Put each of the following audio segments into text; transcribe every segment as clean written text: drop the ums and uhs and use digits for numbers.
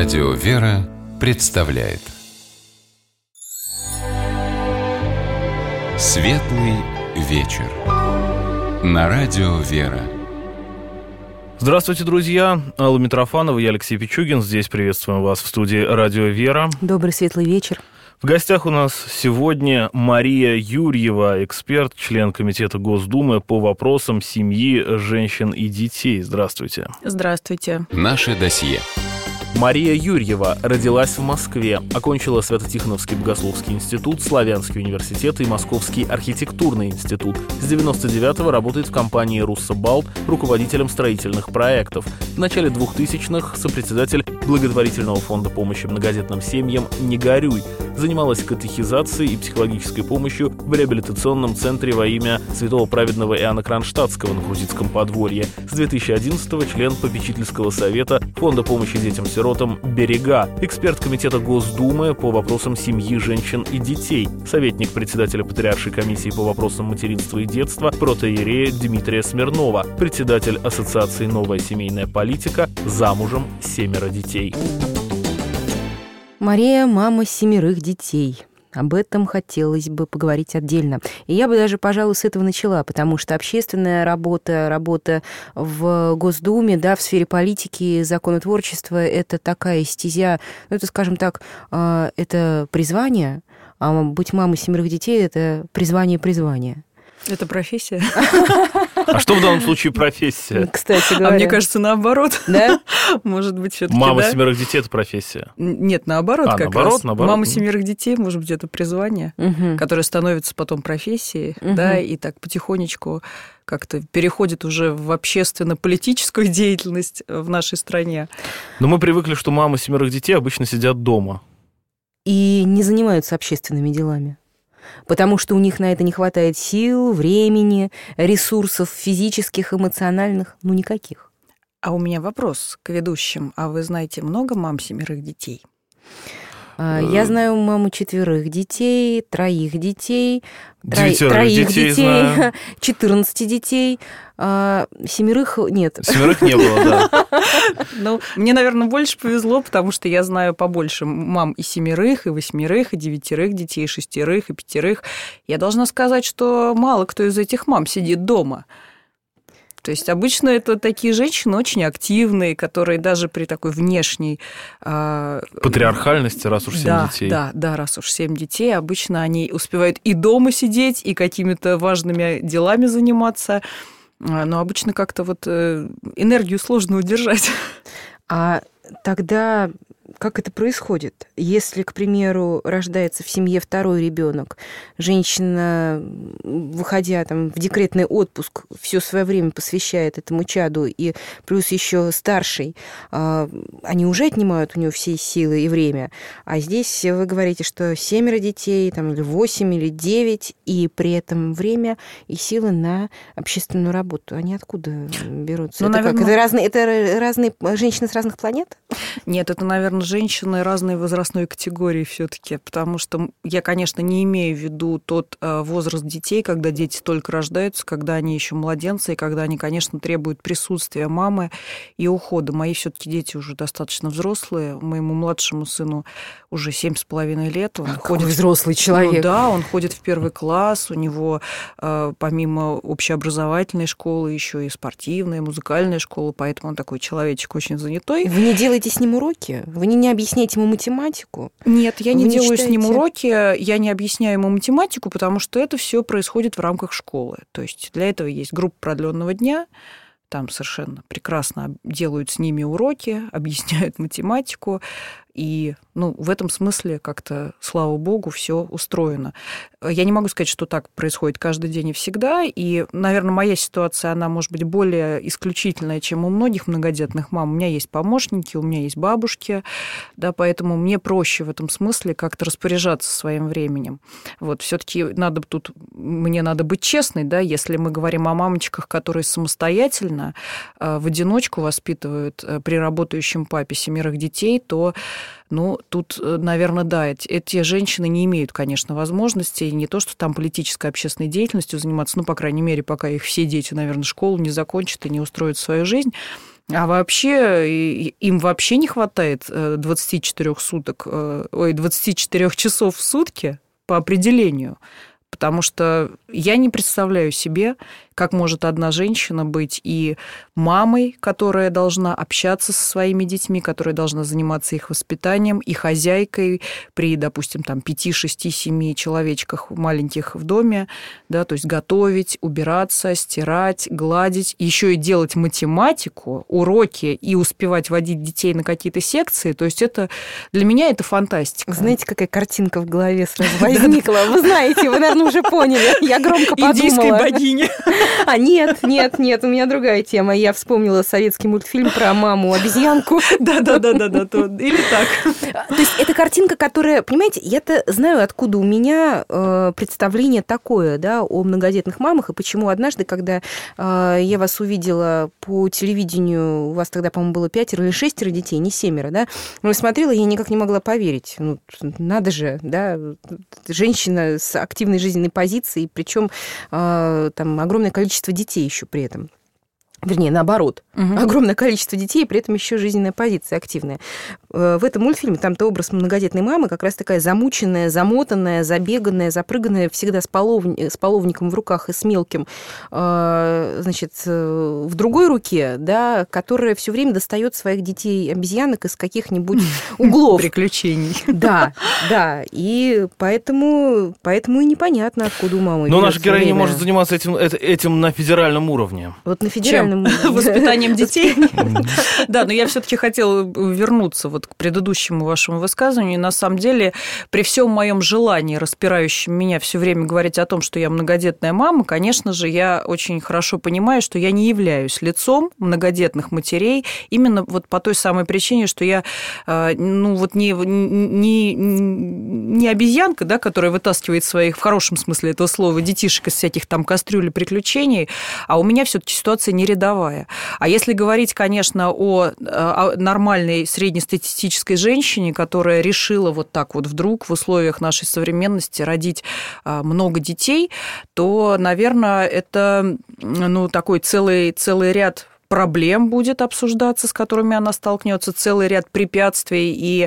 Радио «Вера» представляет Светлый вечер на Радио «Вера». Здравствуйте, друзья. Алла Митрофанова, я Алексей Пичугин. Здесь приветствуем вас в студии «Радио «Вера». Добрый светлый вечер. В гостях у нас сегодня Мария Юрьева, эксперт, член Комитета Госдумы по вопросам семьи, женщин и детей. Здравствуйте. Здравствуйте. Наше досье. Мария Юрьева родилась в Москве, окончила Свято-Тихоновский богословский институт, Славянский университет и Московский архитектурный институт. С 99-го работает в компании «Руссобалт» руководителем строительных проектов. В начале 2000-х сопредседатель благотворительного фонда помощи многодетным семьям «Не горюй». Занималась катехизацией и психологической помощью в реабилитационном центре во имя святого праведного Иоанна Кронштадтского на Крутицком подворье. С 2011-го член попечительского совета фонда помощи детям-сиротам «Берега», эксперт Комитета Госдумы по вопросам семьи, женщин и детей, советник председателя Патриаршей комиссии по вопросам материнства и детства протоиерея Дмитрия Смирнова, председатель Ассоциации «Новая семейная политика», замужем, 7 детей. Мария – мама 7 детей. Об этом хотелось бы поговорить отдельно. И я бы даже, пожалуй, с этого начала, потому что общественная работа в Госдуме, да, в сфере политики, законотворчества – это такая стезя, ну, это, скажем так, это призвание, а быть мамой 7 детей – это призвание. Это профессия. А что в данном случае профессия? Кстати говоря. А мне кажется, наоборот. Да? Может быть, все-таки Мама да? 7 детей – это профессия. Нет, наоборот, как раз. Наоборот. Мама 7 детей, может быть, это призвание, которое становится потом профессией, да, и так потихонечку как-то переходит уже в общественно-политическую деятельность в нашей стране. Но мы привыкли, что мамы 7 детей обычно сидят дома. И не занимаются общественными делами. Потому что у них на это не хватает сил, времени, ресурсов физических, эмоциональных, никаких. А у меня вопрос к ведущим. А вы знаете много мам 7 детей? Я знаю маму 4 детей, 3 детей, 9 троих детей знаю. 14 детей, 7 нет. 7 не было, да. Ну, мне, наверное, больше повезло, потому что я знаю побольше мам и 7, и 8, и 9 детей, и 6, и 5. Я должна сказать, что мало кто из этих мам сидит дома. То есть обычно это такие женщины очень активные, которые даже при такой внешней... Патриархальности, раз уж 7 детей. Да, раз уж 7 детей, обычно они успевают и дома сидеть, и какими-то важными делами заниматься, но обычно как-то вот энергию сложно удержать. А тогда как это происходит? Если, к примеру, рождается в семье 2-й ребенок, женщина, выходя в декретный отпуск, все свое время посвящает этому чаду, и плюс еще старший, они уже отнимают у нее все силы и время. А здесь вы говорите, что 7 детей, или 8, или 9, и при этом время и силы на общественную работу. Они откуда берутся? Это наверное... как? Это разные женщины с разных планет? Нет, это, наверное, женщины разной возрастной категории все-таки, потому что я, конечно, не имею в виду тот возраст детей, когда дети только рождаются, когда они еще младенцы, и когда они, конечно, требуют присутствия мамы и ухода. Мои все-таки дети уже достаточно взрослые. Моему младшему сыну уже 7,5 лет. Он ходит взрослый человек. Да, он ходит в 1 класс, у него помимо общеобразовательной школы еще и спортивная, музыкальная школа, поэтому он такой человечек очень занятой. Вы не делаете с ним уроки? Вы не объясняете ему математику? Нет, я не делаю с ним уроки, я не объясняю ему математику, потому что это все происходит в рамках школы. То есть для этого есть группа продленного дня, там совершенно прекрасно делают с ними уроки, объясняют математику, и в этом смысле как-то, слава богу, все устроено. Я не могу сказать, что так происходит каждый день и всегда, и, наверное, моя ситуация, она может быть более исключительная, чем у многих многодетных мам. У меня есть помощники, у меня есть бабушки, да, поэтому мне проще в этом смысле как-то распоряжаться своим временем. Вот, все-таки мне надо быть честной, да, если мы говорим о мамочках, которые самостоятельно в одиночку воспитывают при работающем папе 7 детей, то тут, наверное, да, эти женщины не имеют, конечно, возможности не то, что там политической, общественной деятельностью заниматься, по крайней мере, пока их все дети, наверное, школу не закончат и не устроят свою жизнь. А вообще им вообще не хватает 24 часов в сутки по определению. Потому что я не представляю себе, как может одна женщина быть и мамой, которая должна общаться со своими детьми, которая должна заниматься их воспитанием, и хозяйкой при, допустим, 5, 6, 7 человечках маленьких в доме, да, то есть готовить, убираться, стирать, гладить, еще и делать математику, уроки и успевать водить детей на какие-то секции. То есть это для меня это фантастика. Знаете, какая картинка в голове сразу возникла? Вы знаете, вы, наверное, уже поняли. Я громко подумала. Индийской богини. Нет, у меня другая тема. Я вспомнила советский мультфильм про маму-обезьянку. Да, или так. То есть это картинка, которая, понимаете, я-то знаю, откуда у меня представление такое, да, о многодетных мамах, и почему однажды, когда я вас увидела по телевидению, у вас тогда, по-моему, было 5 или 6 детей, не 7, да, но смотрела, я никак не могла поверить. Ну, надо же, да, женщина с активной жизненной позицией, причем там огромное количество детей еще при этом. Вернее, наоборот. Огромное количество детей, и при этом еще жизненная позиция активная. В этом мультфильме там-то образ многодетной мамы как раз такая замученная, замотанная, забеганная, запрыганная, всегда с половником в руках и с мелким, значит, в другой руке, да, которая все время достает своих детей-обезьянок из каких-нибудь углов. Приключений. Да. И поэтому и непонятно, откуда у мамы. Но наша героиня может заниматься этим на федеральном уровне. Вот на федеральном уровне. Воспитанием детей. Да, но я все-таки хотела вернуться вот к предыдущему вашему высказыванию. На самом деле, при всем моем желании, распирающем меня все время говорить о том, что я многодетная мама, конечно же, я очень хорошо понимаю, что я не являюсь лицом многодетных матерей именно вот по той самой причине, что я, не обезьянка, да, которая вытаскивает своих, в хорошем смысле этого слова, детишек из всяких там кастрюль и приключений, а у меня все-таки ситуация не рядовая. А если говорить, конечно, о нормальной среднестатистической женщине, которая решила вот так вот вдруг в условиях нашей современности родить много детей, то, наверное, это такой целый ряд проблем будет обсуждаться, с которыми она столкнется, целый ряд препятствий. И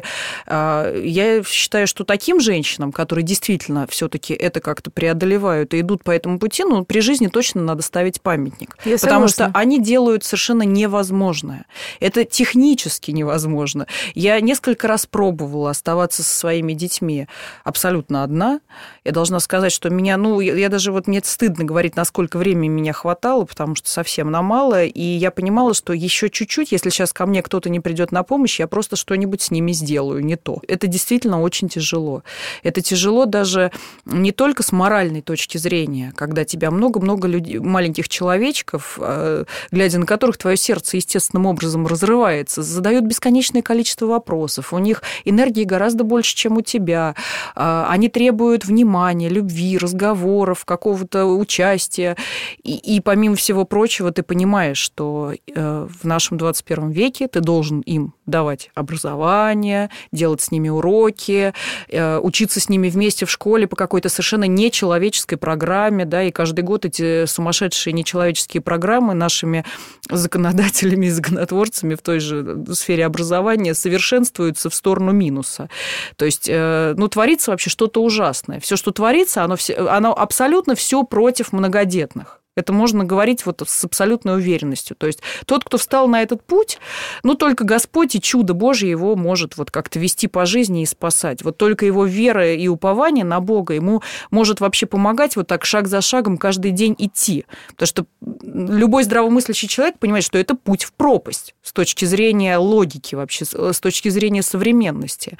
я считаю, что таким женщинам, которые действительно все-таки это как-то преодолевают и идут по этому пути, при жизни точно надо ставить памятник. Потому что они делают совершенно невозможное. Это технически невозможно. Я несколько раз пробовала оставаться со своими детьми абсолютно одна. Я должна сказать, что меня, я даже мне стыдно говорить, насколько времени меня хватало, потому что совсем на мало, и я понимала, что еще чуть-чуть, если сейчас ко мне кто-то не придет на помощь, я просто что-нибудь с ними сделаю, не то. Это действительно очень тяжело. Это тяжело даже не только с моральной точки зрения, когда тебя много-много людей, маленьких человечков, глядя на которых твое сердце естественным образом разрывается, задают бесконечное количество вопросов. У них энергии гораздо больше, чем у тебя. Они требуют внимания, любви, разговоров, какого-то участия. И помимо всего прочего, ты понимаешь, что в нашем 21 веке ты должен им давать образование, делать с ними уроки, учиться с ними вместе в школе по какой-то совершенно нечеловеческой программе, да, и каждый год эти сумасшедшие нечеловеческие программы нашими законодателями и законотворцами в той же сфере образования совершенствуются в сторону минуса. То есть, творится вообще что-то ужасное. Все, что творится, оно абсолютно все против многодетных. Это можно говорить с абсолютной уверенностью. То есть тот, кто встал на этот путь, только Господь и чудо Божье его может как-то вести по жизни и спасать. Только его вера и упование на Бога ему может вообще помогать так шаг за шагом каждый день идти. Потому что любой здравомыслящий человек понимает, что это путь в пропасть с точки зрения логики вообще, с точки зрения современности.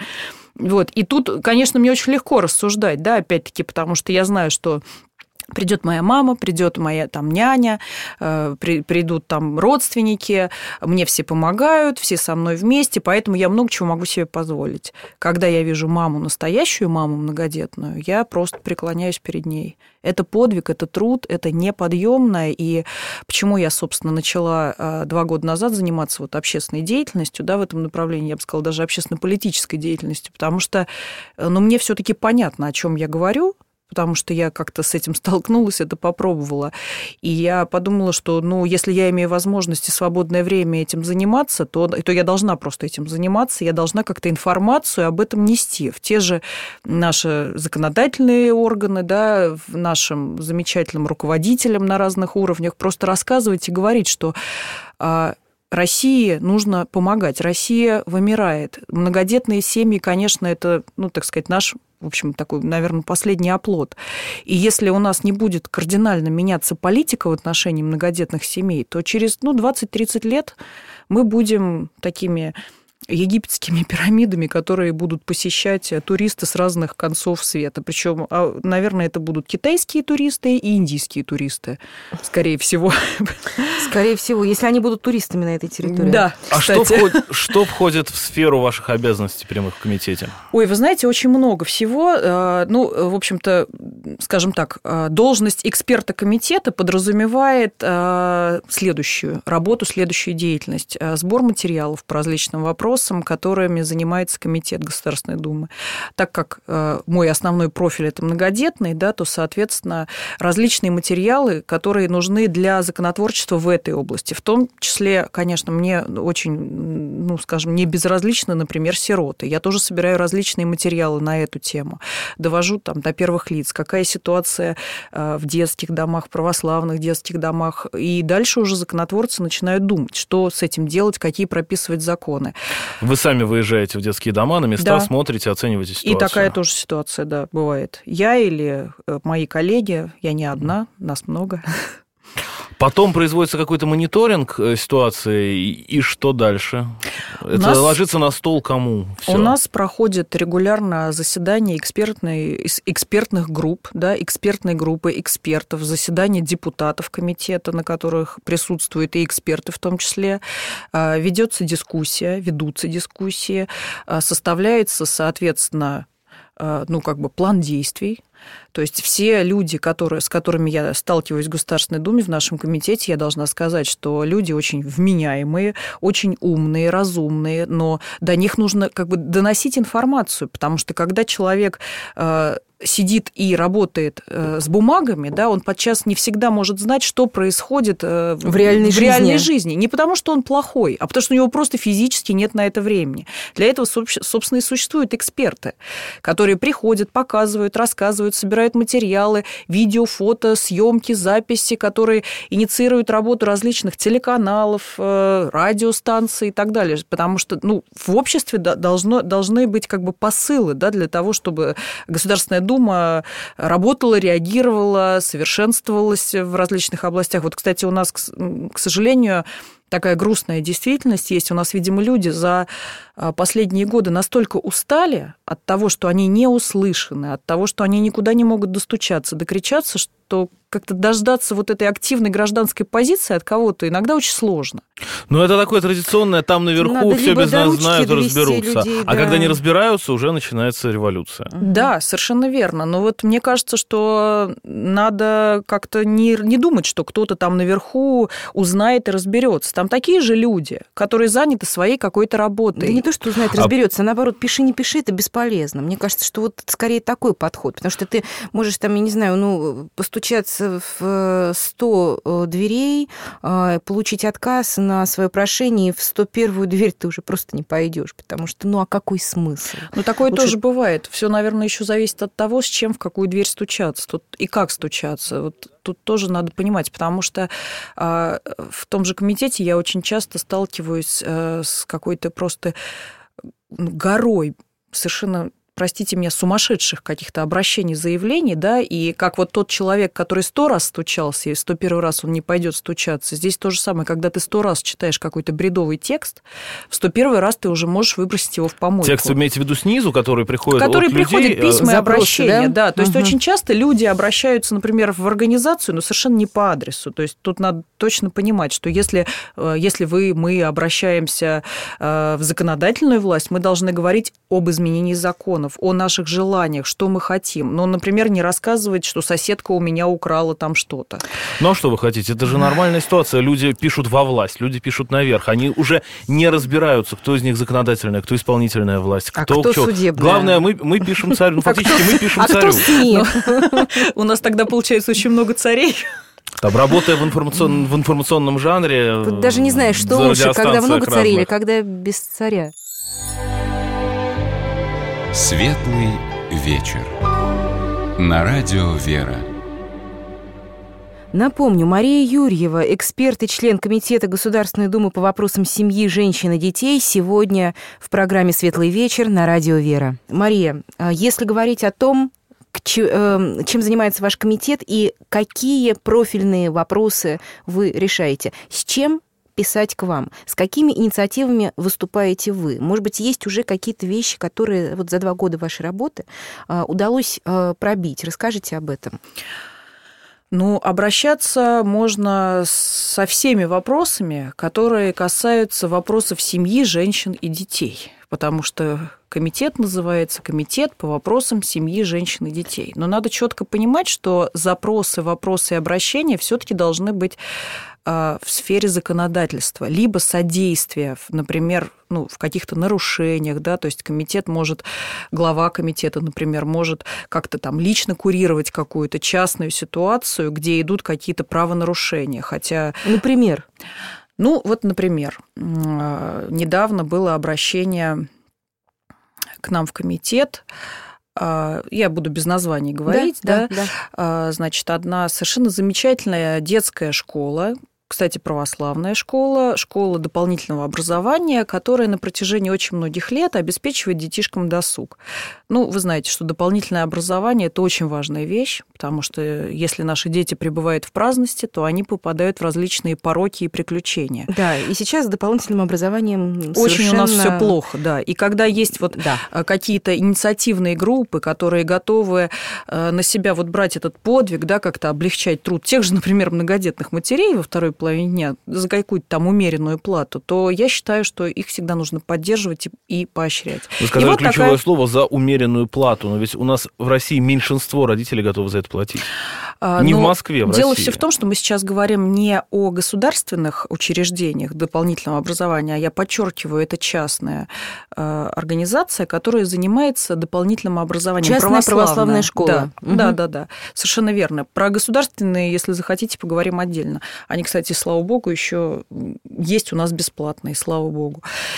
И тут, конечно, мне очень легко рассуждать, да, опять-таки, потому что я знаю, что придет моя мама, придет моя няня, придут родственники, мне все помогают, все со мной вместе, поэтому я много чего могу себе позволить. Когда я вижу маму, настоящую маму многодетную, я просто преклоняюсь перед ней. Это подвиг, это труд, это неподъемное. И почему я, собственно, начала 2 года назад заниматься общественной деятельностью, да, в этом направлении, я бы сказала, даже общественно-политической деятельностью, потому что мне все-таки понятно, о чем я говорю. потому что я как-то с этим столкнулась, это попробовала. И я подумала, что, если я имею возможность и свободное время этим заниматься, то я должна просто этим заниматься, я должна как-то информацию об этом нести в те же наши законодательные органы, да, в нашим замечательным руководителям на разных уровнях, просто рассказывать и говорить, что России нужно помогать. Россия вымирает. Многодетные семьи, конечно, это, наш, в общем, такой, наверное, последний оплот. И если у нас не будет кардинально меняться политика в отношении многодетных семей, то через 20-30 лет мы будем такими египетскими пирамидами, которые будут посещать туристы с разных концов света. Причем, наверное, это будут китайские туристы и индийские туристы, скорее всего. Скорее всего, если они будут туристами на этой территории. Да, кстати. Что входит в сферу ваших обязанностей прямых в комитете? Ой, вы знаете, очень много всего. В общем-то, скажем так, должность эксперта комитета подразумевает следующую деятельность. Сбор материалов по различным вопросам, которыми занимается Комитет Государственной Думы. Так как мой основной профиль – это многодетный, да, то, соответственно, различные материалы, которые нужны для законотворчества в этой области. В том числе, конечно, мне очень, не безразличны, например, сироты. Я тоже собираю различные материалы на эту тему. Довожу до первых лиц, какая ситуация в детских домах, православных детских домах. И дальше уже законотворцы начинают думать, что с этим делать, какие прописывать законы. Вы сами выезжаете в детские дома, на места, да, смотрите, оцениваете ситуацию. И такая тоже ситуация, да, бывает. Я или мои коллеги, я не одна, нас много. Потом производится какой-то мониторинг ситуации, и что дальше? Это ложится на стол кому? Всё. У нас проходит регулярно заседания экспертных групп, да, экспертной группы экспертов, заседания депутатов комитета, на которых присутствуют и эксперты в том числе. Ведутся дискуссии, составляется, соответственно, план действий. То есть все люди, с которыми я сталкиваюсь в Государственной Думе, в нашем комитете, я должна сказать, что люди очень вменяемые, очень умные, разумные, но до них нужно доносить информацию, потому что когда человек сидит и работает с бумагами, да, он подчас не всегда может знать, что происходит в реальной жизни. Не потому, что он плохой, а потому, что у него просто физически нет на это времени. Для этого, собственно, и существуют эксперты, которые приходят, показывают, рассказывают, собирают материалы, видео, фото, съемки, записи, которые инициируют работу различных телеканалов, радиостанций и так далее. Потому что в обществе должны быть посылы, да, для того, чтобы Государственная Дума работала, реагировала, совершенствовалась в различных областях. Вот, кстати, у нас, к сожалению, такая грустная действительность есть. У нас, видимо, люди за последние годы настолько устали от того, что они не услышаны, от того, что они никуда не могут достучаться, докричаться, что как-то дождаться вот этой активной гражданской позиции от кого-то иногда очень сложно. Это такое традиционное, там наверху все без нас знают и разберутся. Людей, да. А когда не разбираются, уже начинается революция. Да, совершенно верно. Но мне кажется, что надо как-то не думать, что кто-то там наверху узнает и разберется. Там такие же люди, которые заняты своей какой-то работой. Да не то, что узнает и разберется, а наоборот, пиши, не пиши, это бесполезно. Мне кажется, что это скорее такой подход, потому что ты можешь я не знаю, постучаться в 100 дверей, получить отказ на свое прошение, и в 101-ю дверь ты уже просто не пойдешь, потому что, а какой смысл? Такое лучше... тоже бывает. Все, наверное, еще зависит от того, с чем, в какую дверь стучаться, и как стучаться. Тут тоже надо понимать, потому что в том же комитете я очень часто сталкиваюсь с какой-то просто горой совершенно, простите меня, сумасшедших каких-то обращений, заявлений, да, и как тот человек, который 100 раз стучался, и в 101 раз он не пойдет стучаться. Здесь то же самое, когда ты 100 раз читаешь какой-то бредовый текст, в 101 раз ты уже можешь выбросить его в помойку. Текст вы имеете в виду снизу, который приходит от людей? Которые приходят письма и обращения, да. То есть очень часто люди обращаются, например, в организацию, но совершенно не по адресу. То есть тут надо точно понимать, что если мы обращаемся в законодательную власть, мы должны говорить об изменении закона. регионов, о наших желаниях, что мы хотим. Но, например, не рассказывать, что соседка у меня украла там что-то. Ну, а что вы хотите? Это же нормальная ситуация. Люди пишут во власть, люди пишут наверх. Они уже не разбираются, кто из них законодательная, кто исполнительная власть, кто судебная. Главное, мы пишем царю. Ну, фактически мы пишем царю. Кто СМИ? У нас тогда, получается, очень много царей. Там, работая в информационном жанре... Тут даже не знаешь, что лучше, когда много царей или когда без царя. Светлый вечер. На радио «Вера». Напомню, Мария Юрьева, эксперт и член Комитета Государственной Думы по вопросам семьи, женщин и детей, сегодня в программе «Светлый вечер» на радио «Вера». Мария, если говорить о том, чем занимается ваш комитет и какие профильные вопросы вы решаете, с чем писать к вам, с какими инициативами выступаете вы? Может быть, есть уже какие-то вещи, которые вот за 2 года вашей работы удалось пробить? Расскажите об этом. Ну, обращаться можно со всеми вопросами, которые касаются вопросов семьи, женщин и детей, потому что комитет называется «Комитет по вопросам семьи, женщин и детей». Но надо четко понимать, что запросы, вопросы и обращения все-таки должны быть в сфере законодательства, либо содействия, например, в каких-то нарушениях, да, то есть комитет может, глава комитета, например, может как-то там лично курировать какую-то частную ситуацию, где идут какие-то правонарушения, хотя... Например? Например, недавно было обращение к нам в комитет. Я буду без названий говорить, да. Значит, одна совершенно замечательная детская школа, кстати, православная школа дополнительного образования, которая на протяжении очень многих лет обеспечивает детишкам досуг. Вы знаете, что дополнительное образование – это очень важная вещь, потому что если наши дети пребывают в праздности, то они попадают в различные пороки и приключения. Да, и сейчас с дополнительным образованием очень у нас все плохо, да. И когда есть какие-то инициативные группы, которые готовы на себя брать этот подвиг, да, как-то облегчать труд тех же, например, многодетных матерей во второй половине дня за какую-то там умеренную плату, то я считаю, что их всегда нужно поддерживать и поощрять. Вы сказали ключевое слово «за умеренную плату», но ведь у нас в России меньшинство родителей готовы за это платить. Не в Москве, в России. Дело все в том, что мы сейчас говорим не о государственных учреждениях дополнительного образования, а я подчеркиваю, это частная организация, которая занимается дополнительным образованием. Частная православная школа. Да, совершенно верно. Про государственные, если захотите, поговорим отдельно. Они, кстати, слава богу, еще есть у нас бесплатные, слава богу.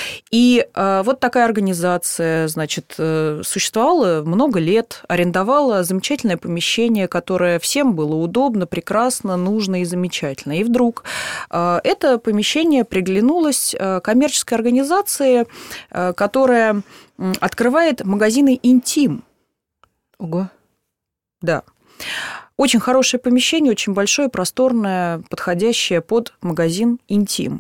И вот такая организация, значит, существовала много лет, арендовала замечательное помещение, которое всем было удобно, прекрасно, нужно и замечательно. И вдруг это помещение приглянулось коммерческой организации, которая открывает магазины «Интим». Ого. Да. Очень хорошее помещение, очень большое, просторное, подходящее под магазин «Интим».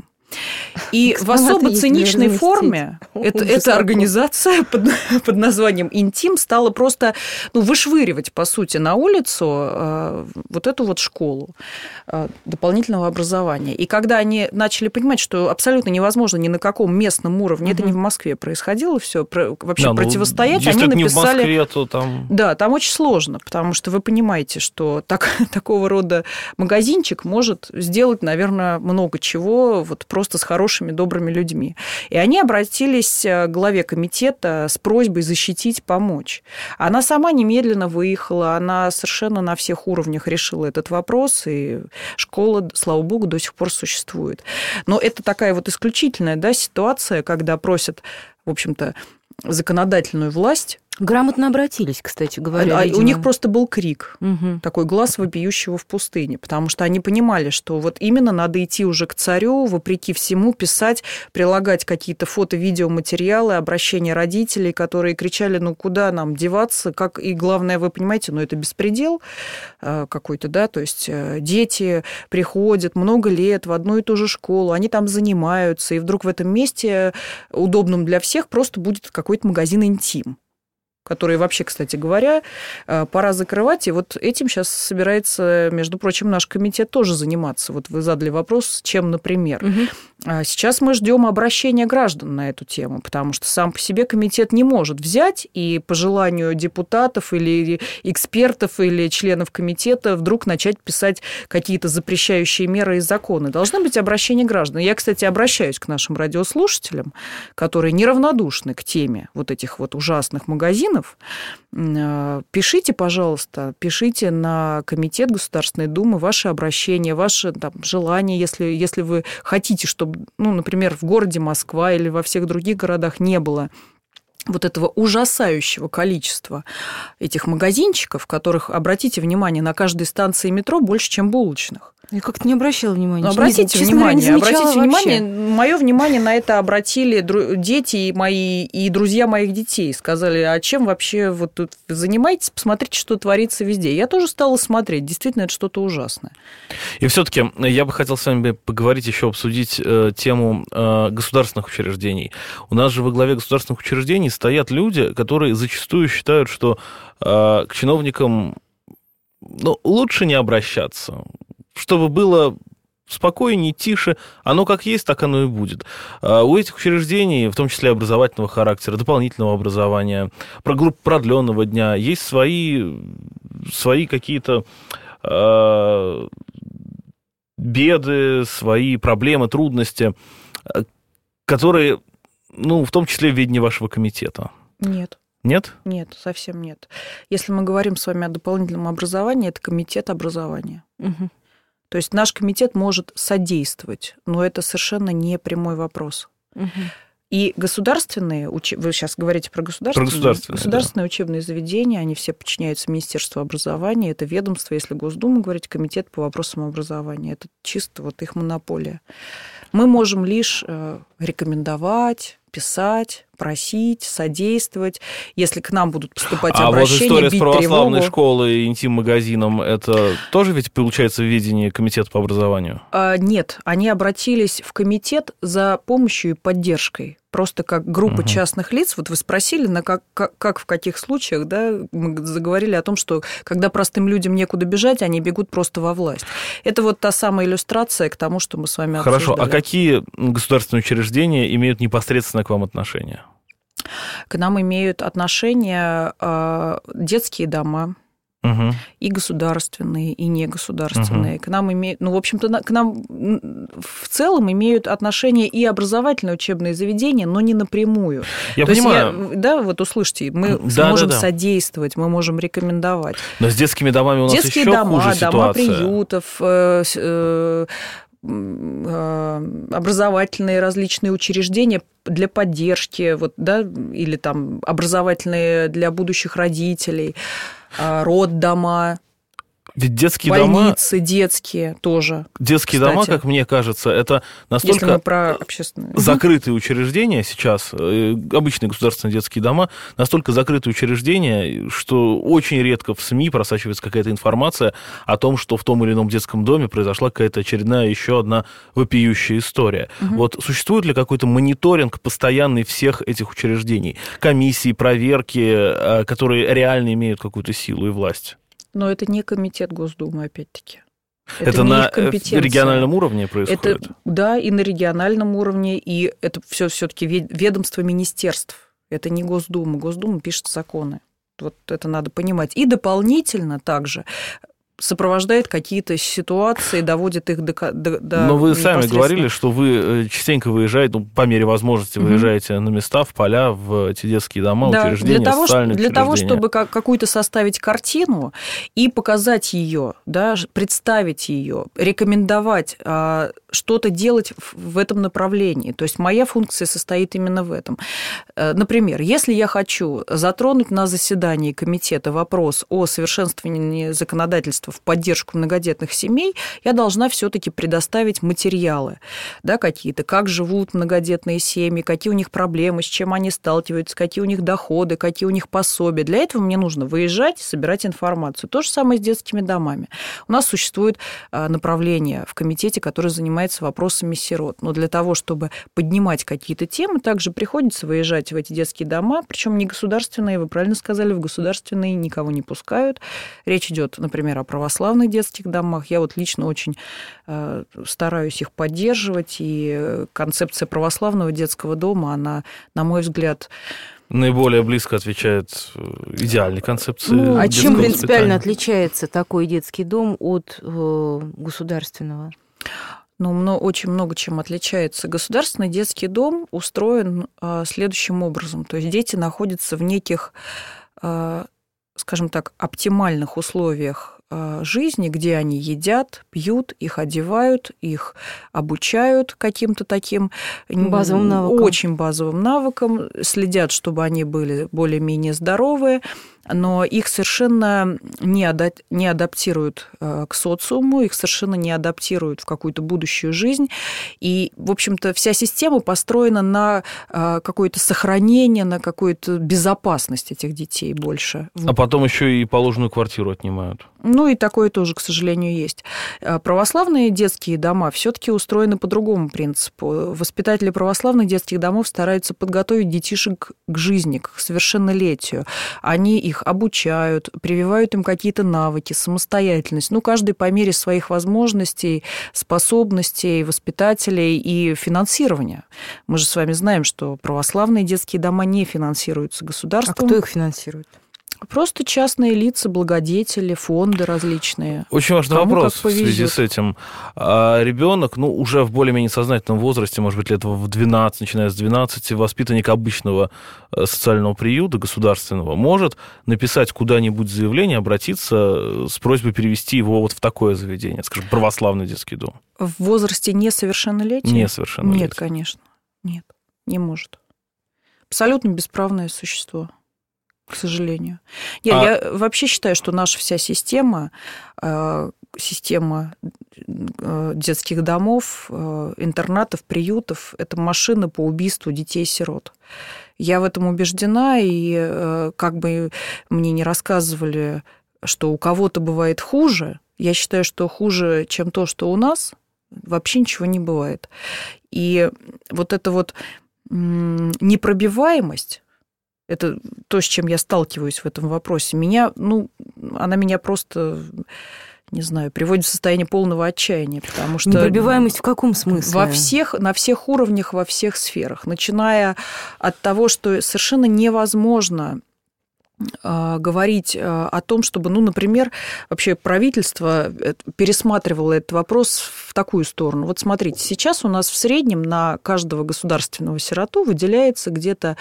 И в особо циничной форме эта организация под названием «Интим» стала просто вышвыривать, по сути, на улицу вот эту вот школу дополнительного образования. И когда они начали понимать, что абсолютно невозможно ни на каком местном уровне, это не в Москве происходило все, вообще противостоять, если они это написали... не в Москве, то там... Да, там очень сложно, потому что вы понимаете, что такого рода магазинчик может сделать, наверное, много чего, просто с хорошими, добрыми людьми. И они обратились к главе комитета с просьбой защитить, помочь. Она сама немедленно выехала, она совершенно на всех уровнях решила этот вопрос, и школа, слава богу, до сих пор существует. Но это такая исключительная ситуация, когда просят, в общем-то, законодательную власть. Грамотно обратились, кстати говоря. У них просто был крик, такой глаз вопиющего в пустыне, потому что они понимали, что именно надо идти уже к царю, вопреки всему, писать, прилагать какие-то фото-видеоматериалы, обращения родителей, которые кричали, куда нам деваться, как, и главное, вы понимаете, это беспредел какой-то, да, то есть дети приходят много лет в одну и ту же школу, они там занимаются, и вдруг в этом месте, удобном для всех, просто будет какой-то магазин «Интим». которые вообще, кстати говоря, пора закрывать. И вот этим сейчас собирается, между прочим, наш комитет тоже заниматься. Вот вы задали вопрос, чем, например. Сейчас мы ждем обращения граждан на эту тему, потому что сам по себе комитет не может взять и по желанию депутатов или экспертов или членов комитета вдруг начать писать какие-то запрещающие меры и законы. Должны быть обращения граждан. Я, кстати, обращаюсь к нашим радиослушателям, которые неравнодушны к теме вот этих вот ужасных магазинов. Пишите, пожалуйста, пишите на Комитет Государственной Думы ваши обращения, ваши там, желания, если вы хотите, чтобы, например, в городе Москва или во всех других городах не было вот этого ужасающего количества этих магазинчиков, в которых, обратите внимание, на каждой станции метро больше, чем булочных. Я как-то не обращала внимания. Обратите внимание. Мое внимание на это обратили дети мои и друзья моих детей. Сказали, а чем вообще вот тут занимаетесь? Посмотрите, что творится везде. Я тоже стала смотреть. Действительно, это что-то ужасное. И все-таки я бы хотел с вами поговорить, еще обсудить тему государственных учреждений. У нас же во главе государственных учреждений стоят люди, которые зачастую считают, что к чиновникам лучше не обращаться, чтобы было спокойнее, тише, оно как есть, так оно и будет. У этих учреждений, в том числе образовательного характера, дополнительного образования, групп продленного дня, есть свои какие-то беды, свои проблемы, трудности, которые, в том числе в ведении вашего комитета. Нет. Нет? Нет, совсем нет. Если мы говорим с вами о дополнительном образовании, это комитет образования. Угу. То есть наш комитет может содействовать, но это совершенно не прямой вопрос. Угу. И государственные, вы сейчас говорите про государственные учебные заведения, они все подчиняются Министерству образования, это ведомство, если Госдума говорить, комитет по вопросам образования. Это чисто вот их монополия. Мы можем лишь рекомендовать, писать, просить, содействовать. Если к нам будут поступать обращения, вот история с православной школой и интим-магазином, это тоже ведь получается в ведении комитета по образованию? Нет, они обратились в комитет за помощью и поддержкой. Просто как группа частных лиц. Вот вы спросили, как в каких случаях, да, мы заговорили о том, что когда простым людям некуда бежать, они бегут просто во власть. Это вот та самая иллюстрация к тому, что мы с вами обсуждали. Хорошо, а какие государственные учреждения имеют непосредственно к вам отношение? К нам имеют отношение детские дома, и государственные, и негосударственные. К нам имеют, в общем-то, к нам в целом имеют отношение и образовательные учебные заведения, но не напрямую. Я понимаю. Вот услышьте, мы можем содействовать, мы можем рекомендовать. Но с детскими домами у нас еще хуже ситуация. Дома приютов, образовательные различные учреждения для поддержки, или там образовательные для будущих родителей, роддома. Ведь детские больницы детские тоже. Детские дома, как мне кажется, это настолько закрытые учреждения сейчас, обычные государственные детские дома, настолько закрытые учреждения, что очень редко в СМИ просачивается какая-то информация о том, что в том или ином детском доме произошла какая-то очередная еще одна вопиющая история. Вот существует ли какой-то мониторинг постоянный всех этих учреждений, комиссии, проверки, которые реально имеют какую-то силу и власть? Но это не комитет Госдумы, опять-таки. Это на региональном уровне происходит? Да, и на региональном уровне, и это все-таки ведомство министерств. Это не Госдума. Госдума пишет законы. Вот это надо понимать. И дополнительно также сопровождает какие-то ситуации, доводит их до Но вы сами говорили, что вы частенько выезжаете, по мере возможности выезжаете на места, в поля, в эти детские дома, учреждения, социальные учреждения. Для того, чтобы какую-то составить картину и показать ее, представить ее, рекомендовать, что-то делать в этом направлении. То есть моя функция состоит именно в этом. Например, если я хочу затронуть на заседании комитета вопрос о совершенствовании законодательства государства в поддержку многодетных семей, я должна все-таки предоставить материалы, да, какие-то, как живут многодетные семьи, какие у них проблемы, с чем они сталкиваются, какие у них доходы, какие у них пособия. Для этого мне нужно выезжать, собирать информацию. То же самое с детскими домами. У нас существует направление в комитете, которое занимается вопросами сирот. Но для того, чтобы поднимать какие-то темы, также приходится выезжать в эти детские дома, причем не государственные, вы правильно сказали, в государственные никого не пускают. Речь идет, например, о православных детских домах. Я вот лично очень стараюсь их поддерживать, и концепция православного детского дома, она, на мой взгляд, наиболее близко отвечает идеальной концепции. А чем принципиально отличается такой детский дом от государственного? Очень много чем отличается. Государственный детский дом устроен следующим образом. То есть дети находятся в неких, скажем так, оптимальных условиях жизни, где они едят, пьют, их одевают, их обучают каким-то таким базовым навыкам. Очень базовым навыкам, следят, чтобы они были более-менее здоровые, но их совершенно не адаптируют к социуму, их совершенно не адаптируют в какую-то будущую жизнь. И, в общем-то, вся система построена на какое-то сохранение, на какую-то безопасность этих детей больше. А потом еще и положенную квартиру отнимают. И такое тоже, к сожалению, есть. Православные детские дома все-таки устроены по другому принципу. Воспитатели православных детских домов стараются подготовить детишек к жизни, к совершеннолетию. Они их обучают, прививают им какие-то навыки, самостоятельность. Каждый по мере своих возможностей, способностей воспитателей и финансирования. Мы же с вами знаем, что православные детские дома не финансируются государством. А кто их финансирует? Просто частные лица, благодетели, фонды различные. Очень важный вопрос в связи с этим. Ребенок, уже в более-менее сознательном возрасте, может быть, лет в 12, начиная с 12, воспитанник обычного социального приюта, государственного, может написать куда-нибудь заявление, обратиться с просьбой перевести его вот в такое заведение, скажем, православный детский дом. В возрасте несовершеннолетия? Несовершеннолетия. Нет, конечно. Нет, не может. Абсолютно бесправное существо. К сожалению. Я вообще считаю, что наша вся система детских домов, интернатов, приютов, это машина по убийству детей-сирот. Я в этом убеждена, и как бы мне не рассказывали, что у кого-то бывает хуже, я считаю, что хуже, чем то, что у нас, вообще ничего не бывает. И вот эта вот непробиваемость, это то, с чем я сталкиваюсь в этом вопросе. Она меня просто, не знаю, приводит в состояние полного отчаяния, потому что... Непробиваемость в каком смысле? На всех уровнях, во всех сферах. Начиная от того, что совершенно невозможно говорить о том, чтобы, например, вообще правительство пересматривало этот вопрос в такую сторону. Вот смотрите, сейчас у нас в среднем на каждого государственного сироту выделяется где-то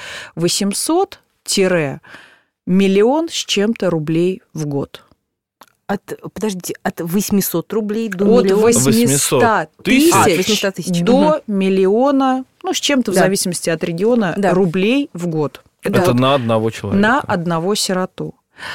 800-1 миллион с чем-то рублей в год. От 800 рублей до миллиона? От 800 тысяч до миллиона, с чем-то в зависимости от региона, рублей в год. Это на одного человека. На одного сироту.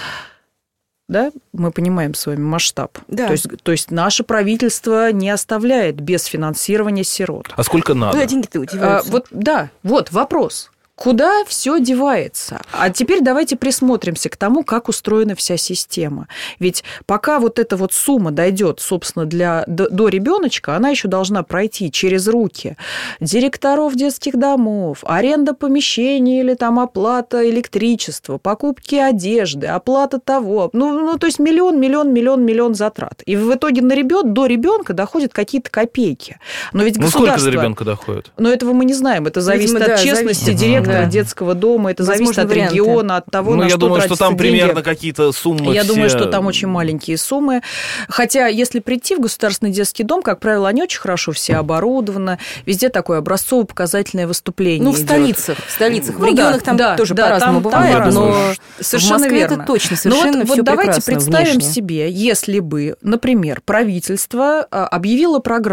Да? Мы понимаем с вами масштаб. Да. То есть наше правительство не оставляет без финансирования сирот. А сколько надо? Куда деньги-то деваются? Вот вопрос. Куда все девается? А теперь давайте присмотримся к тому, как устроена вся система. Ведь пока вот эта вот сумма дойдет, собственно, до ребеночка, она еще должна пройти через руки директоров детских домов, аренда помещений или там оплата электричества, покупки одежды, оплата того. То есть миллион затрат. И в итоге до ребенка доходят какие-то копейки. Но ведь государство... Сколько до ребенка доходит? Но этого мы не знаем. Это зависит от честности директора детского дома, это зависит от региона, от того, на что тратятся деньги. Я думаю, что там примерно какие-то суммы. Я думаю, что там очень маленькие суммы. Хотя, если прийти в государственный детский дом, как правило, они очень хорошо все оборудованы, везде такое образцово-показательное выступление. В столицах. В регионах там тоже по-разному бывает, но совершенно в Москве верно. Это точно совершенно все прекрасно. Давайте представим внешне себе, если бы, например, правительство объявило программу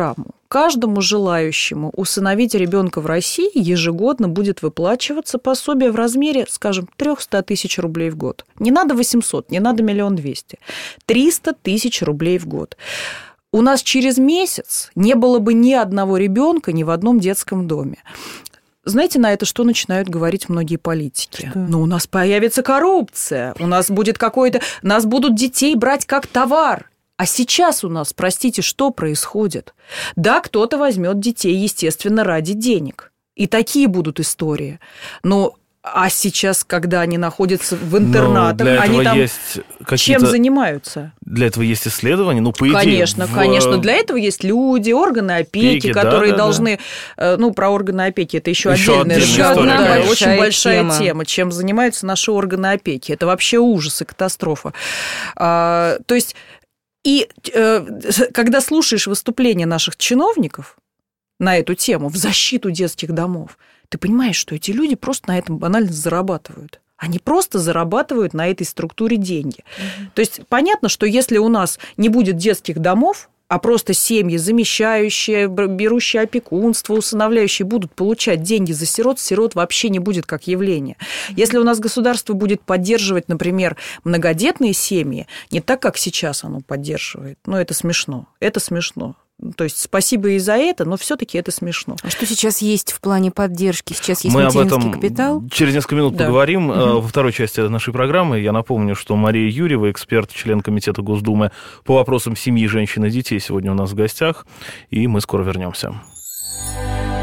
каждому желающему усыновить ребенка в России ежегодно будет выплачиваться пособие в размере, скажем, 300 тысяч рублей в год. Не надо 800, не надо 1 200 000. 300 тысяч рублей в год. У нас через месяц не было бы ни одного ребенка ни в одном детском доме. Знаете, на это что начинают говорить многие политики? Что? Ну, у нас появится коррупция, у нас будет нас будут детей брать как товар. А сейчас у нас, простите, что происходит? Да, кто-то возьмет детей, естественно, ради денег. И такие будут истории. Но а сейчас, когда они находятся в интернатах, они там чем занимаются? Для этого есть исследования, по идее. Конечно. Для этого есть люди, органы опеки, которые должны... про органы опеки это еще отдельная история. Очень большая тема, чем занимаются наши органы опеки. Это вообще ужас и катастрофа. То есть... И когда слушаешь выступления наших чиновников на эту тему в защиту детских домов, ты понимаешь, что эти люди просто на этом банально зарабатывают. Они просто зарабатывают на этой структуре деньги. То есть понятно, что если у нас не будет детских домов, а просто семьи, замещающие, берущие опекунство, усыновляющие, будут получать деньги за сирот вообще не будет как явление. Если у нас государство будет поддерживать, например, многодетные семьи, не так, как сейчас оно поддерживает, это смешно. Это смешно. То есть спасибо и за это, но все-таки это смешно. А что сейчас есть в плане поддержки? Сейчас есть материнский капитал? Через несколько минут поговорим. Во второй части нашей программы я напомню, что Мария Юрьева, эксперт, член Комитета Госдумы по вопросам семьи, женщин и детей, сегодня у нас в гостях, и мы скоро вернемся.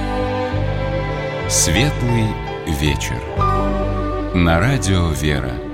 Светлый вечер. На радио «Вера».